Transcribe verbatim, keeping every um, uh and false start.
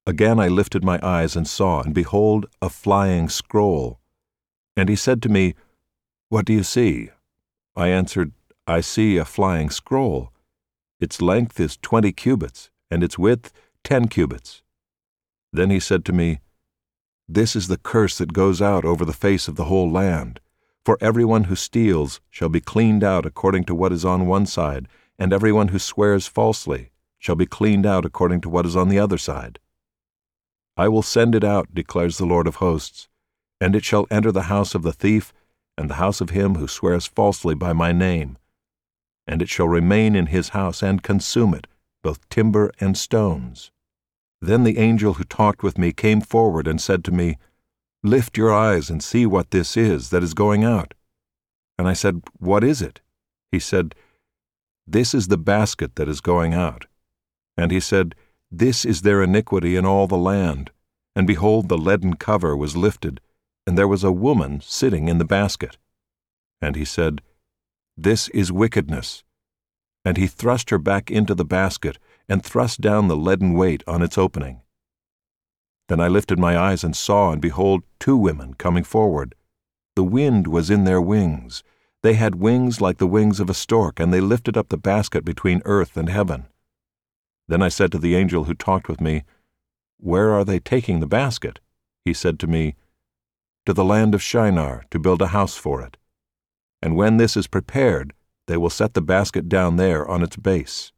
Again I lifted my eyes and saw, and behold, a flying scroll. And he said to me, "What do you see?" I answered, "I see a flying scroll. Its length is twenty cubits, and its width ten cubits." Then he said to me, "This is the curse that goes out over the face of the whole land. For everyone who steals shall be cleaned out according to what is on one side, and everyone who swears falsely shall be cleaned out according to what is on the other side. I will send it out, declares the Lord of hosts, and it shall enter the house of the thief and the house of him who swears falsely by my name. And it shall remain in his house and consume it, both timber and stones." Then the angel who talked with me came forward and said to me, "Lift your eyes and see what this is that is going out." And I said, "What is it?" He said, "This is the basket that is going out." And he said, "This is their iniquity in all the land. And behold, the leaden cover was lifted, and there was a woman sitting in the basket." And he said, "This is wickedness." And he thrust her back into the basket, and thrust down the leaden weight on its opening. Then I lifted my eyes and saw, and behold, two women coming forward. The wind was in their wings. They had wings like the wings of a stork, and they lifted up the basket between earth and heaven. Then I said to the angel who talked with me, "Where are they taking the basket?" He said to me, "To the land of Shinar, to build a house for it. And when this is prepared, they will set the basket down there on its base."